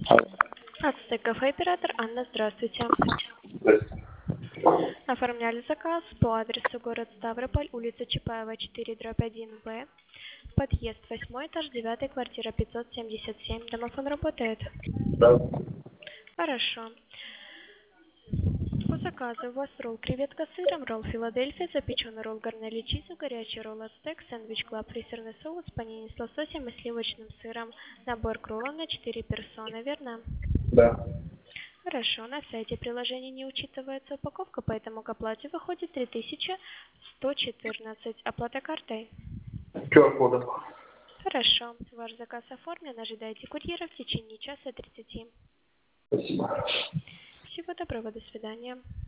Ацтек кафе оператор Анна, здравствуйте. Здравствуйте. Оформляли заказ по адресу город Ставрополь, улица Чапаева, 4/1Б, подъезд 8 этаж, 9 квартира 577. Домофон работает? Да. Хорошо. По заказу у вас ролл креветка с сыром, ролл Филадельфия, запеченный ролл гарнели чизу, горячий ролл ацтек, сэндвич клаб, фрисерный соус, панини с лососем и сливочным сыром, набор к роллам на 4 персоны, верно? Да. Хорошо, на сайте приложения не учитывается упаковка, поэтому к оплате выходит 3114. Оплата картой. QR-кодом. Хорошо, ваш заказ оформлен, ожидайте курьера в течение часа 30. Спасибо. Всего доброго, до свидания.